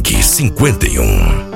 Rock 51.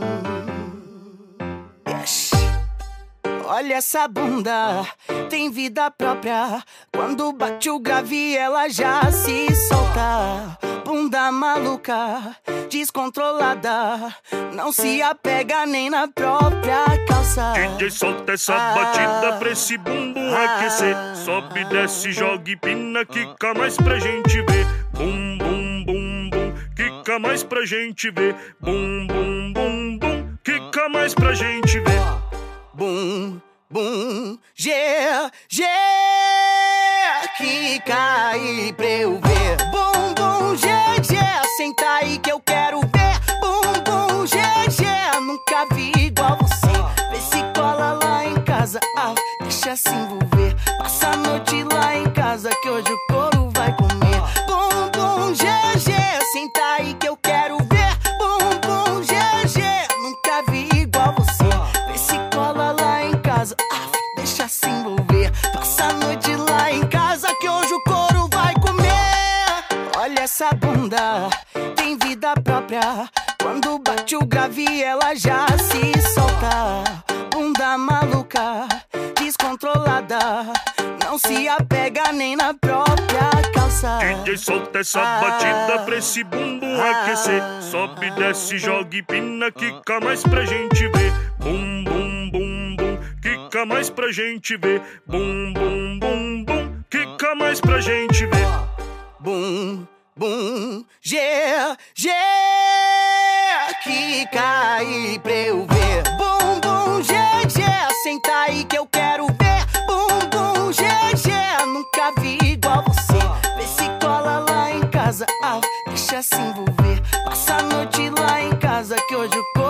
Olha essa bunda, tem vida própria. Quando bate o grave ela já se solta. Bunda maluca, descontrolada, não se apega nem na própria calça. DJ solta essa batida pra esse bumbum aquecer. Sobe, desce, joga e pina, quica mais pra gente ver. Bum, bum, bum, bum, quica mais pra gente ver. Bum, bum, bum, bum, quica mais pra gente ver. Bum, bum, quica aí pra eu ver. Bum, bum, senta aí que eu quero ver. Bum, bum, nunca vi igual você. Vê se cola lá em casa, deixa se envolver. Passa a noite lá em casa que hoje o couro vai comer. Bum, bum, senta aí que eu quero ver. Bum, bum, nunca vi igual você. Vê se cola lá em casa, deixa se envolver. Passa a noite lá em casa que hoje o couro vai comer. Olha essa bunda, tem vida própria. Quando bate o grave ela já se solta. Bunda maluca, descontrolada, não se apega nem na própria calça. DJ solta essa batida pra esse bumbum aquecer. Sobe, desce, joga e pina, quica mais pra gente ver. Bum, bum, bum, bum, quica mais pra gente ver. Bum, bum, bum, bum, quica mais pra gente ver. Bum, bum, quica aí pra eu ver. Bum, bum, senta aí que eu quero ver. Bum, bum, nunca vi igual você. Vê se cola lá em casa, deixa se envolver. Passa a noite lá em casa que hoje o